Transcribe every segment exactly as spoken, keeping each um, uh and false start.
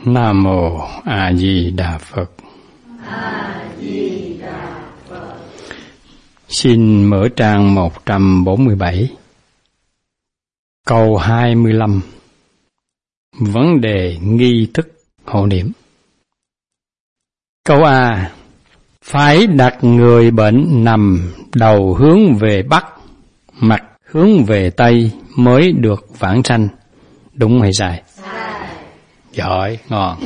Nam Mô A Di Đà Phật. A Di Đà Phật. Xin mở trang một trăm bốn mươi bảy, câu hai mươi lăm. Vấn đề nghi thức hộ niệm. Câu A. Phải đặt người bệnh nằm đầu hướng về Bắc, mặt hướng về Tây mới được vãng sanh. Đúng hay sai? Sai. Giỏi, ngon.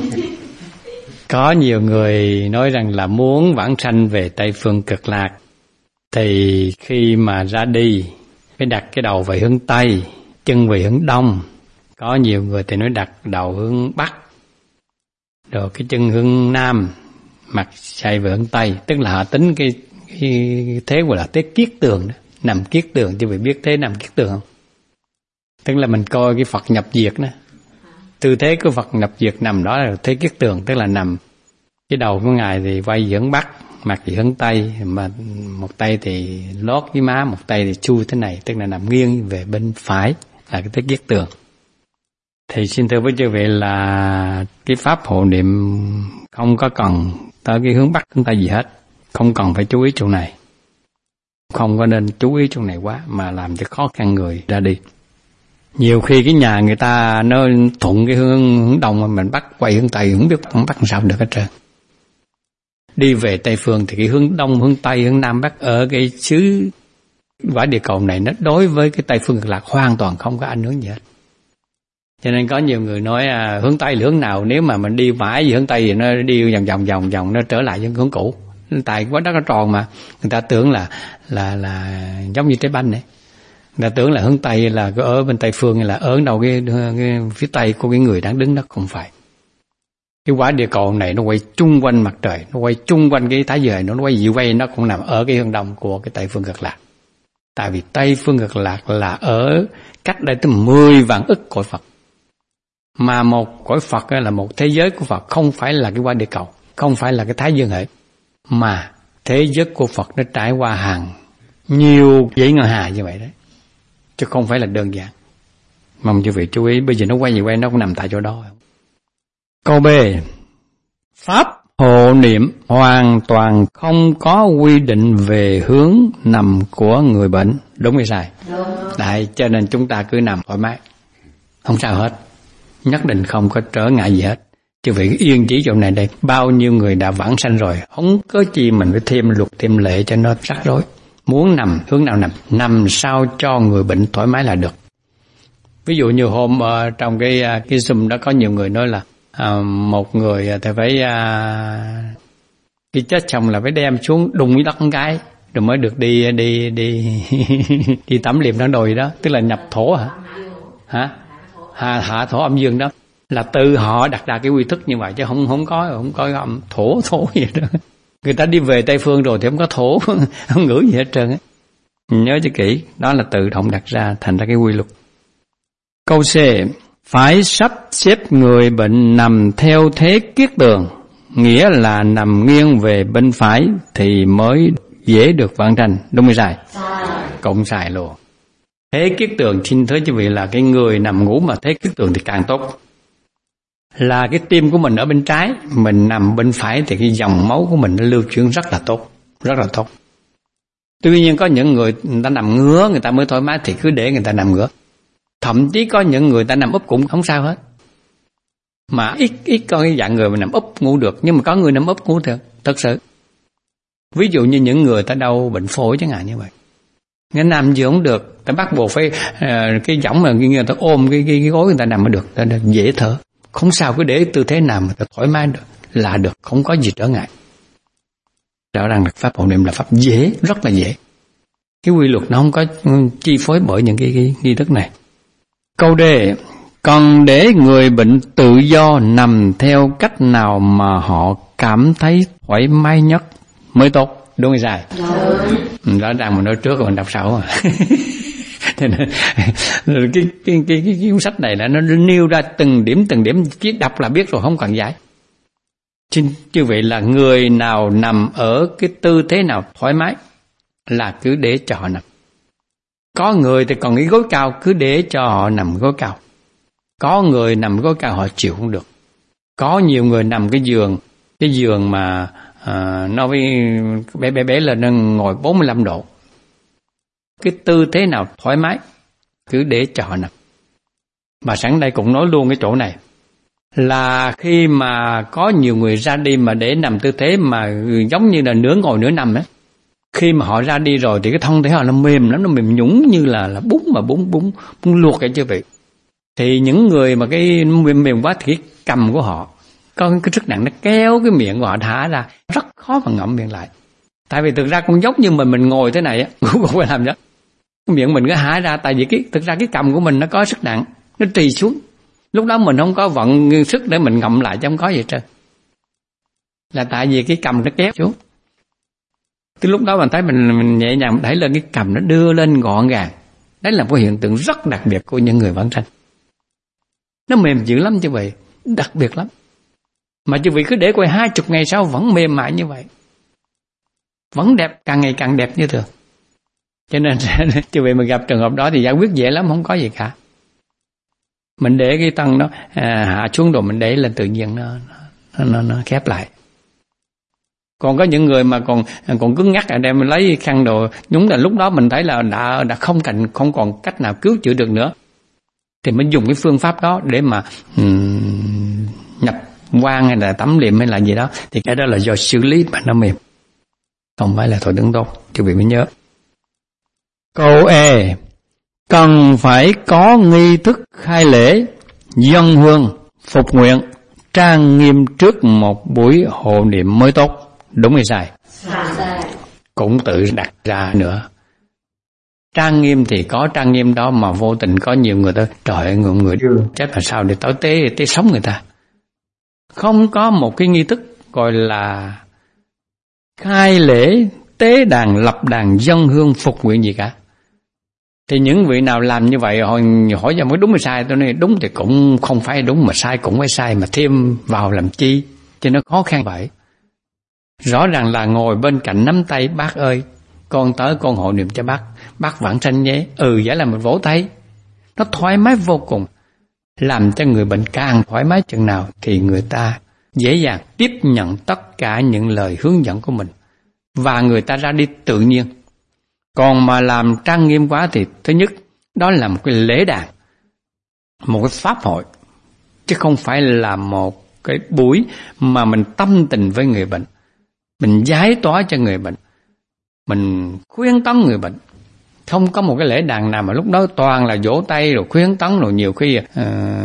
Có nhiều người nói rằng là muốn vãng sanh về Tây phương Cực Lạc thì khi mà ra đi phải đặt cái đầu về hướng Tây, chân về hướng Đông. Có nhiều người thì nói đặt đầu hướng Bắc, rồi cái chân hướng Nam, mặt xoay về hướng Tây. Tức là họ tính cái, cái thế gọi là thế kiết tường đó, nằm kiết tường, chứ phải biết thế nằm kiết tường không? Tức là mình coi cái Phật nhập diệt đó, tư thế của Phật nhập diệt nằm đó là thế kiết tường, tức là nằm cái đầu của ngài thì quay về hướng Bắc, mặt thì hướng Tây, mà một tay thì lót với má, một tay thì chui thế này, tức là nằm nghiêng về bên phải, là cái thế kiết tường. Thì xin thưa với chư vị là cái pháp hộ niệm không có cần tới cái hướng Bắc hướng Tây gì hết, không cần phải chú ý chỗ này, không có nên chú ý chỗ này quá mà làm cho khó khăn người ra đi. Nhiều khi cái nhà người ta nó thuận cái hướng, hướng Đông mà mình bắt quay hướng Tây, không biết không bắt làm sao được hết trơn. Đi về Tây phương thì cái hướng Đông, hướng Tây, hướng Nam Bắc ở cái xứ quả địa cầu này nó đối với cái Tây phương Cực Lạc hoàn toàn không có ảnh hưởng gì hết. Cho nên có nhiều người nói à, hướng Tây là hướng nào, nếu mà mình đi mãi về hướng Tây thì nó đi vòng vòng vòng vòng nó trở lại với hướng cũ. Tại quá đất nó tròn mà, người ta tưởng là là là giống như trái banh này. Người ta tưởng là hướng Tây là ở bên Tây phương, là ở đâu cái, cái phía Tây của cái người đang đứng đó, không phải. Cái quả địa cầu này nó quay chung quanh mặt trời, nó quay chung quanh cái thái dương, nó quay dịu quay, nó cũng nằm ở cái hướng Đông của cái Tây phương Cực Lạc. Tại vì Tây phương Cực Lạc là ở cách đây tới mười vạn ức cõi Phật. Mà một cõi Phật là một thế giới của Phật, không phải là cái quả địa cầu, không phải là cái thái dương hệ, mà thế giới của Phật nó trải qua hàng nhiều dãy ngân hà như vậy đấy, chứ không phải là đơn giản. Mong quý vị chú ý, bây giờ nó quay gì quay nó cũng nằm tại chỗ đó. Câu B. Pháp hộ niệm hoàn toàn không có quy định về hướng nằm của người bệnh. Đúng hay sai? Đúng. Đấy, cho nên chúng ta cứ nằm thoải mái, không sao hết, nhất định không có trở ngại gì hết. Chứ vị yên chỉ chỗ này đây, bao nhiêu người đã vãng sanh rồi, không có chi mình phải thêm luật thêm lệ cho nó rắc rối. Muốn nằm hướng nào nằm, nằm sao cho người bệnh thoải mái là được. Ví dụ như hôm uh, trong cái uh, cái Zoom đó có nhiều người nói là uh, một người thì phải uh, khi chết xong là phải đem xuống đùng với đất con gái rồi mới được đi đi đi đi tắm liệm dans đồi đó, tức là nhập thổ hả? Hả? Hạ, hạ thổ âm dương đó, là từ họ đặt ra cái quy thức như vậy, chứ không không có không có âm thổ thổ gì đó. Người ta đi về Tây phương rồi thì không có thổ, không ngửi gì hết trơn á. Nhớ cho kỹ, đó là tự động đặt ra thành ra cái quy luật. Câu C. Phải sắp xếp người bệnh nằm theo thế kiết tường, nghĩa là nằm nghiêng về bên phải thì mới dễ được vãng sanh. Đúng hay sai? Sai. Cũng sai luôn. Thế kiết tường xin thưa quý vị là cái người nằm ngủ mà thế kiết tường thì càng tốt. Là cái tim của mình ở bên trái, mình nằm bên phải thì cái dòng máu của mình nó lưu chuyển rất là tốt, rất là tốt. Tuy nhiên có những người, người ta nằm ngửa người ta mới thoải mái thì cứ để người ta nằm ngửa. Thậm chí có những người ta nằm úp cũng không sao hết. Mà ít ít có cái dạng người mà nằm úp ngủ được, nhưng mà có người nằm úp ngủ được, thật sự. Ví dụ như những người ta đau bệnh phổi chẳng hạn như vậy. Người nằm vừa không được, ta bắt buộc phải uh, cái võng mà người ta ôm cái, cái, cái gối người ta nằm mới được, ta được dễ thở. Không sao, cứ để tư thế nằm người ta thoải mái được là được, không có gì trở ngại. Rõ ràng là pháp hộ niệm là pháp dễ, rất là dễ. Cái quy luật nó không có chi phối bởi những cái, cái nghi thức này. Câu D. Còn để người bệnh tự do nằm theo cách nào mà họ cảm thấy thoải mái nhất mới tốt. Đúng hay sai? Đúng. Rõ ràng mình nói trước rồi mình đọc sau mà. Thế nên cái, cái, cái, cái cuốn sách này là nó nêu ra từng điểm từng điểm, chỉ đọc là biết rồi, không cần giải. Chứ như vậy là người nào nằm ở cái tư thế nào thoải mái là cứ để cho họ nằm. Có người thì còn cái gối cao, cứ để cho họ nằm gối cao. Có người nằm gối cao họ chịu không được. Có nhiều người nằm cái giường, cái giường mà à, nó với bé bé bé lên nó ngồi bốn mươi lăm độ. Cái tư thế nào thoải mái cứ để cho họ nằm. Mà sẵn đây cũng nói luôn cái chỗ này là khi mà có nhiều người ra đi mà để nằm tư thế mà giống như là nửa ngồi nửa nằm ấy, khi mà họ ra đi rồi thì cái thân thể họ nó mềm lắm, nó mềm nhũn như là là bún mà bún bún bún luộc vậy chứ vị. Thì những người mà cái mềm mềm quá thì cái cầm của họ có cái sức nặng nó kéo cái miệng của họ thả ra, rất khó mà ngậm miệng lại. Tại vì thực ra cũng giống như mình mình ngồi thế này á, cũng không phải làm đó. Cái miệng mình cứ há ra, tại vì cái thực ra cái cầm của mình nó có sức nặng, nó trì xuống. Lúc đó mình không có vận sức để mình ngậm lại chứ không có gì hết trơn. Là tại vì cái cầm nó kéo xuống. Cái lúc đó mình thấy mình, mình nhẹ nhàng đẩy lên cái cầm nó đưa lên gọn gàng. Đấy là một hiện tượng rất đặc biệt của những người vãng sanh. Nó mềm dữ lắm chứ vậy, đặc biệt lắm. Mà chứ vị cứ để coi hai chục ngày sau vẫn mềm mại như vậy, vẫn đẹp, càng ngày càng đẹp như thường. Cho nên chứ vậy mà gặp trường hợp đó thì giải quyết dễ lắm, không có gì cả. Mình để cái thân nó à, hạ xuống rồi mình để lên tự nhiên nó nó nó, nó khép lại. Còn có những người mà còn còn cứng ngắc, đem mình lấy khăn đồ nhúng, là lúc đó mình thấy là đã đã không cần không còn cách nào cứu chữa được nữa, thì mình dùng cái phương pháp đó để mà um, nhập quan hay là tắm liệm hay là gì đó, thì cái đó là do xử lý mà nó mềm, không phải là thôi đứng tốt. Chứ vị mới nhớ. Câu E, cần phải có nghi thức khai lễ, dâng hương, phục nguyện, trang nghiêm trước một buổi hộ niệm mới tốt. Đúng hay sai? Sai. Cũng tự đặt ra nữa. Trang nghiêm thì có trang nghiêm đó, mà vô tình có nhiều người tới, trời ơi, người, người chết là sao để tới tế, tế sống người ta. Không có một cái nghi thức gọi là khai lễ, tế đàn, lập đàn, dâng hương, phục nguyện gì cả. Thì những vị nào làm như vậy, hỏi, hỏi ra mới đúng hay sai, tôi nói đúng thì cũng không phải đúng, mà sai cũng phải sai, mà thêm vào làm chi, cho nó khó khăn vậy. Rõ ràng là ngồi bên cạnh nắm tay, bác ơi, con tới con hộ niệm cho bác, bác vãng sanh nhé. Ừ, vậy là mình vỗ tay. Nó thoải mái vô cùng. Làm cho người bệnh càng thoải mái chừng nào thì người ta dễ dàng tiếp nhận tất cả những lời hướng dẫn của mình, và người ta ra đi tự nhiên. Còn mà làm trang nghiêm quá thì thứ nhất, đó là một cái lễ đàn, một cái pháp hội, chứ không phải là một cái buổi mà mình tâm tình với người bệnh, mình giải tỏa cho người bệnh, mình khuyến tấn người bệnh. Không có một cái lễ đàn nào mà lúc đó toàn là vỗ tay rồi khuyến tấn, rồi nhiều khi uh,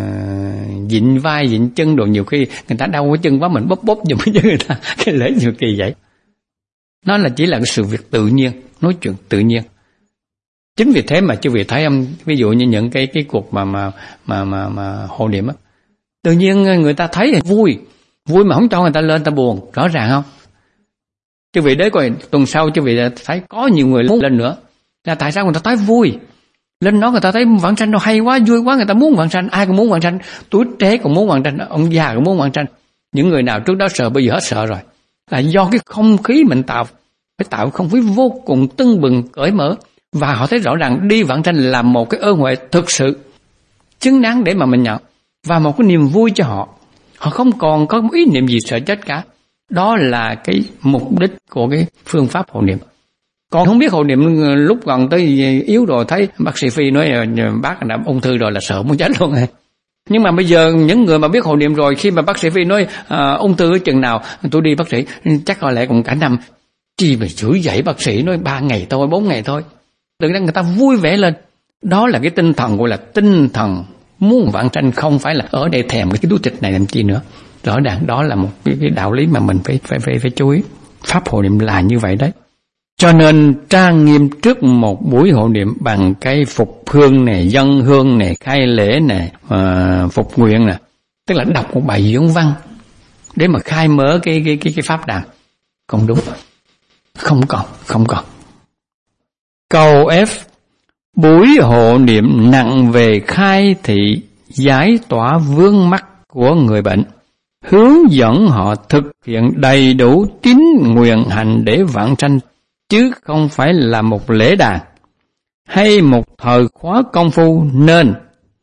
dịnh vai dịnh chân, rồi nhiều khi người ta đau cái chân quá mình bóp bóp giùm cho người ta. Cái lễ nhiều kỳ vậy. Nó là chỉ là cái sự việc tự nhiên, nói chuyện tự nhiên. Chính vì thế mà chứ vì thấy em, ví dụ như những cái cái cuộc mà mà mà mà, mà hộ niệm á, tự nhiên người ta thấy là vui, vui mà không cho người ta lên, ta buồn, rõ ràng không? Chứ vì đấy coi tuần sau chứ vì thấy có nhiều người muốn lên nữa, là tại sao người ta thấy vui, lên đó người ta thấy vãng sanh nó hay quá, vui quá, người ta muốn vãng sanh, ai cũng muốn vãng sanh, tuổi trẻ cũng muốn vãng sanh, ông già cũng muốn vãng sanh. Những người nào trước đó sợ bây giờ hết sợ rồi, là do cái không khí mình tạo, phải tạo không khí vô cùng tưng bừng, cởi mở, và họ thấy rõ ràng đi vãng sanh là một cái ơn huệ thực sự xứng đáng để mà mình nhận, và một cái niềm vui cho họ. Họ không còn có ý niệm gì sợ chết cả. Đó là cái mục đích của cái phương pháp hộ niệm. Còn không biết hộ niệm lúc gần tới yếu rồi, thấy bác sĩ Phi nói bác đã ung thư rồi là sợ muốn chết luôn. Nhưng mà bây giờ những người mà biết hộ niệm rồi, khi mà bác sĩ Phi nói à, ung thư ở chừng nào tôi đi bác sĩ, chắc có lẽ cũng cả năm. Chi mà chửi dậy bác sĩ nói ba ngày thôi, bốn ngày thôi. Tự nhiên người ta vui vẻ lên. Đó là cái tinh thần gọi là tinh thần muốn vãng sanh, không phải là ở đây thèm cái túi thịt này làm chi nữa. Rõ ràng đó là một cái, cái đạo lý mà mình phải phải phải phải chú ý. Pháp hộ niệm là như vậy đấy. Cho nên trang nghiêm trước một buổi hộ niệm bằng cái phục hương này, dâng hương này, khai lễ này, uh, phục nguyện này, tức là đọc một bài diễn văn để mà khai mở cái cái cái cái pháp đàn. Không đúng, không còn, không còn. Câu F, buổi hộ niệm nặng về khai thị giải tỏa vướng mắc của người bệnh, hướng dẫn họ thực hiện đầy đủ tín nguyện hành để vãng sanh, chứ không phải là một lễ đàn hay một thời khóa công phu, nên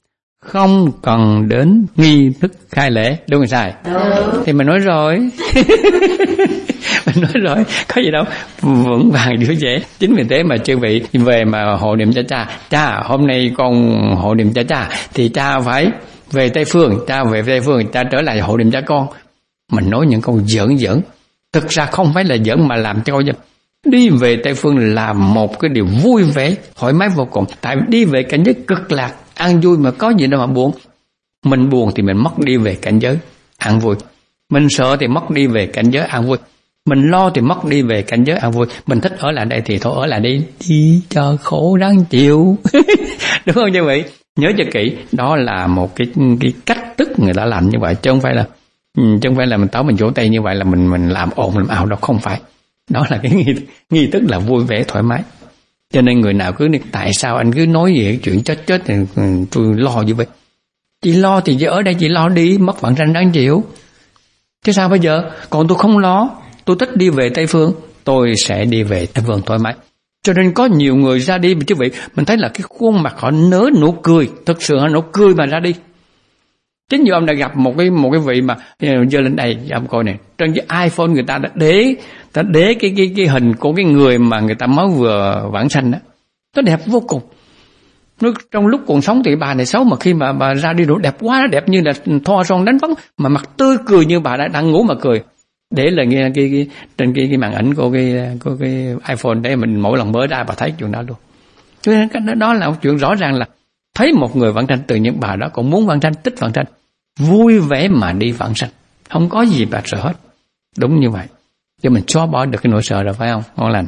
không cần đến nghi thức khai lễ, đúng không sai? Đúng. Thì mình nói rồi. Mình nói rồi, có gì đâu, vững vàng dữ dễ. Chính vì thế mà chư vị về mà hộ niệm cho cha, cha hôm nay con hộ niệm cho cha thì cha phải về Tây Phương, cha về Tây Phương, cha trở lại hộ niệm cho con. Mình nói những câu giỡn giỡn, thực ra không phải là giỡn mà làm cho con đi về Tây Phương là một cái điều vui vẻ, thoải mái vô cùng. Tại đi về cảnh giới cực lạc, an vui mà có gì đâu mà buồn. Mình buồn thì mình mất đi về cảnh giới an vui. Mình sợ thì mất đi về cảnh giới an vui. Mình lo thì mất đi về cảnh giới an vui. Mình thích ở lại đây thì thôi ở lại đi, đi cho khổ đáng chịu. Đúng không như vậy? Nhớ cho kỹ, đó là một cái cái cách thức người ta làm như vậy, chứ không phải là chứ không phải là mình tới mình vỗ tay như vậy là mình mình làm ồn làm ào đâu, không phải. Đó là cái nghi, nghi thức là vui vẻ thoải mái. Cho nên người nào cứ tại sao anh cứ nói về chuyện chết chết thì tôi lo như vậy. Chị lo thì chị ở đây chị lo đi, mất vãng sanh đáng chịu. Chứ sao bây giờ? Còn tôi không lo, tôi thích đi về Tây Phương, tôi sẽ đi về Tây Phương thoải mái. Cho nên có nhiều người ra đi chứ vị, mình thấy là cái khuôn mặt họ nở nụ cười, thực sự họ nụ cười mà ra đi. Chính như ông đã gặp một cái một cái vị mà giơ lên đây, ông coi này, trên cái iPhone người ta đã để ta để cái cái cái hình của cái người mà người ta mới vừa vãng sanh đó, nó đẹp vô cùng. Nó trong lúc còn sống thì bà này xấu, mà khi mà bà ra đi đủ đẹp quá, đẹp như là thoa son đánh phấn, mà mặt tươi cười như bà đã đang ngủ mà cười. Để là nghe cái, cái trên cái cái màn ảnh của cái của cái iPhone để mình mỗi lần mở ra bà thấy chuyện đó luôn. Cho nên cái đó là một chuyện rõ ràng là thấy một người vãng sanh, từ những bà đó cũng muốn vãng sanh, tích vãng sanh, vui vẻ mà đi vãng sanh, không có gì bà sợ hết. Đúng như vậy, cho mình xóa bỏ được cái nỗi sợ rồi, phải không? Ngon lành.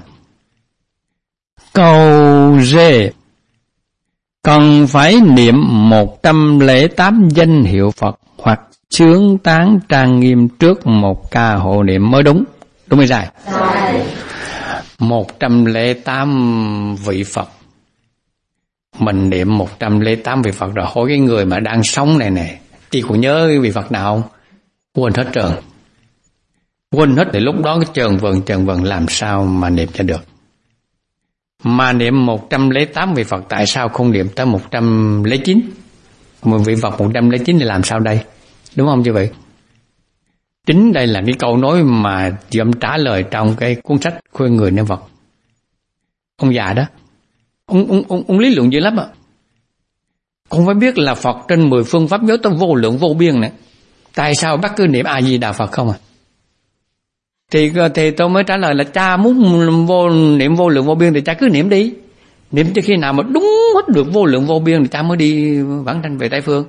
Câu D, cần phải niệm một trăm lẻ tám danh hiệu Phật hoặc chướng tán trang nghiêm trước một ca hộ niệm mới đúng. Đúng hay sai? một trăm lẻ tám vị Phật. Mình niệm một trăm lẻ tám vị Phật rồi, hỏi cái người mà đang sống này nè, chị còn nhớ cái vị Phật nào không? Quên hết trơn. Quên hết thì lúc đó cái trần vần trần vần làm sao mà niệm cho được. Mà niệm một trăm lẻ tám vị Phật, tại sao không niệm tới một trăm lẻ chín? Một vị Phật một trăm lẻ chín thì làm sao đây? Đúng không chứ vậy? Chính đây là cái câu nói mà chị ông trả lời trong cái cuốn sách Khuyên Người Niệm Phật. Ông già đó, ông, ông, ông, ông lý luận dữ lắm ạ. Con phải biết là Phật trên mười phương pháp giới tới vô lượng vô biên này. Tại sao bác cứ niệm A-di-đà Phật không à? Thì, thì tôi mới trả lời là cha muốn vô, niệm vô lượng vô biên thì cha cứ niệm đi. Niệm cho khi nào mà đúng hết được vô lượng vô biên thì cha mới đi vãng sanh về Tây Phương.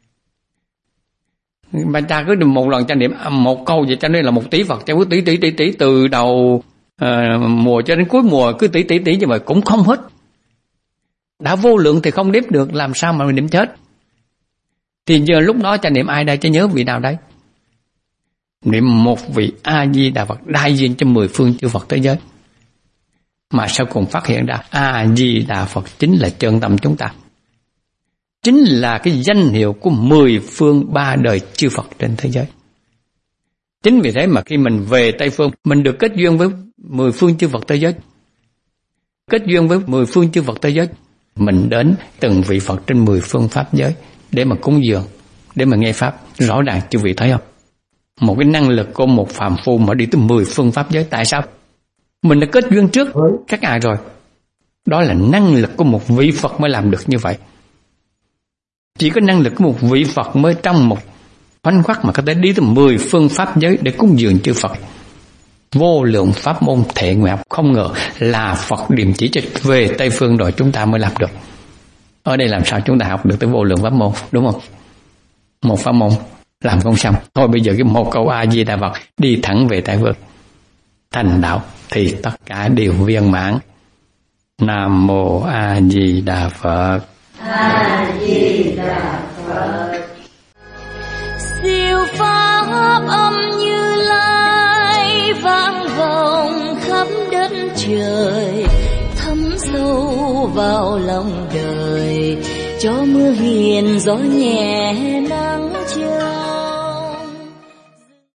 Mà cha cứ một lần cha niệm một câu vậy, cha nói là một tỷ Phật, cha cứ tỷ tỷ tỷ tỷ từ đầu uh, mùa cho đến cuối mùa, cứ tỷ tỷ tỷ như vậy cũng không hết. Đã vô lượng thì không đếm được, làm sao mà mình niệm chết. Thì giờ lúc đó cha niệm ai đây, cha nhớ vị nào đây? Niệm một vị A-di-đà Phật đại diện cho mười phương chư Phật thế giới. Mà sau cùng phát hiện ra A-di-đà Phật chính là chân tâm chúng ta, chính là cái danh hiệu của mười phương ba đời chư Phật trên thế giới. Chính vì thế mà khi mình về Tây Phương, mình được kết duyên với mười phương chư Phật thế giới. Kết duyên với mười phương chư Phật thế giới, mình đến từng vị Phật trên mười phương pháp giới để mà cúng dường, để mà nghe pháp. Rõ ràng chư vị thấy không? Một cái năng lực của một phàm phu mà đi tới mười phương pháp giới. Tại sao? Mình đã kết duyên trước các ngài rồi. Đó là năng lực của một vị Phật mới làm được như vậy. Chỉ có năng lực của một vị Phật mới trong một khoảnh khắc mà có thể đi tới mười phương pháp giới để cúng dường chư Phật. Vô lượng pháp môn thệ nguyện, không ngờ là Phật điểm chỉ cho về Tây Phương rồi chúng ta mới làm được. Ở đây làm sao chúng ta học được tới vô lượng pháp môn, đúng không? Một pháp môn làm không xong. Thôi bây giờ cái một câu A-di-đà Phật đi thẳng về Tây Phương. Thành đạo thì tất cả đều viên mãn. Nam mô A Di Đà Phật. A Di Đà Phật. Siêu pháp âm Như Lai vang vọng khắp đất trời, thấm sâu vào lòng đời, cho mưa hiền gió nhẹ nắng